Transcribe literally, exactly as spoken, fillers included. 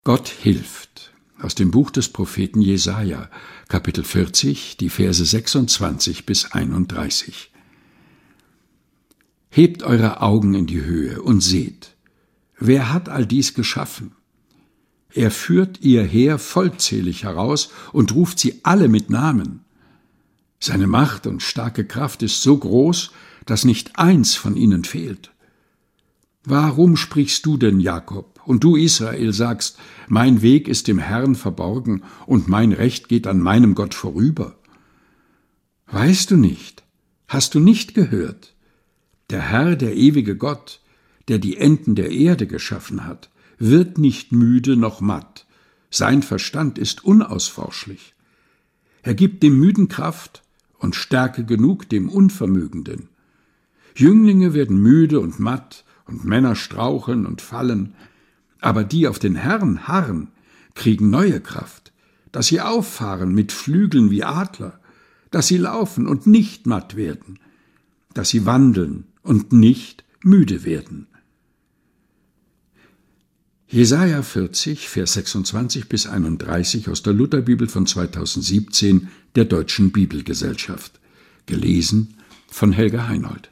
Gott hilft. Aus dem Buch des Propheten Jesaja, Kapitel vierzig, die Verse sechsundzwanzig bis einunddreißig. Hebt eure Augen in die Höhe und seht, wer hat all dies geschaffen? Er führt ihr Heer vollzählig heraus und ruft sie alle mit Namen. Seine Macht und starke Kraft ist so groß, dass nicht eins von ihnen fehlt. Warum sprichst du denn, Jakob, und du, Israel, sagst, mein Weg ist dem Herrn verborgen und mein Recht geht an meinem Gott vorüber? Weißt du nicht, hast du nicht gehört? Der Herr, der ewige Gott, der die Enden der Erde geschaffen hat, wird nicht müde noch matt. Sein Verstand ist unausforschlich. Er gibt dem Müden Kraft und Stärke genug dem Unvermögenden. Jünglinge werden müde und matt, und Männer straucheln und fallen, aber die auf den Herrn harren, kriegen neue Kraft, dass sie auffahren mit Flügeln wie Adler, dass sie laufen und nicht matt werden, dass sie wandeln und nicht müde werden. Jesaja vierzig, Vers sechsundzwanzig bis einunddreißig aus der Lutherbibel von zweitausendsiebzehn der Deutschen Bibelgesellschaft. Gelesen von Helga Heinold.